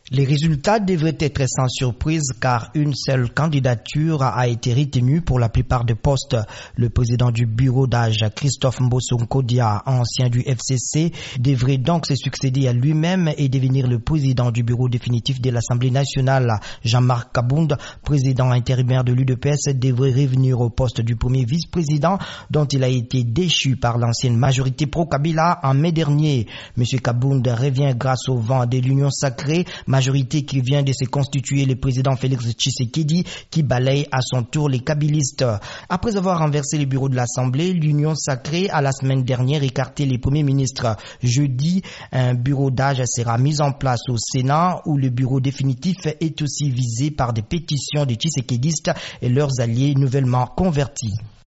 Les résultats devraient être sans surprise car une seule candidature a été retenue pour la plupart des postes. Le président du bureau d'âge, Christophe Mbosonkodia, ancien du FCC, devrait donc se succéder à lui-même et devenir le président du bureau définitif de l'Assemblée nationale. Jean-Marc Kabound, président intérimaire de l'UDPS, devrait revenir au poste du premier vice-président dont il a été déchu par l'ancienne majorité pro-Kabila en mai dernier. M. Kabound revient grâce au vent de l'Union sacrée, majorité qui vient de se constituer le président Félix Tshisekedi qui balaye à son tour les kabylistes. Après avoir renversé le bureau de l'Assemblée, l'Union sacrée a la semaine dernière écarté les premiers ministres. Jeudi, un bureau d'âge sera mis en place au Sénat où le bureau définitif est aussi visé par des pétitions des Tshisekedistes et leurs alliés nouvellement convertis.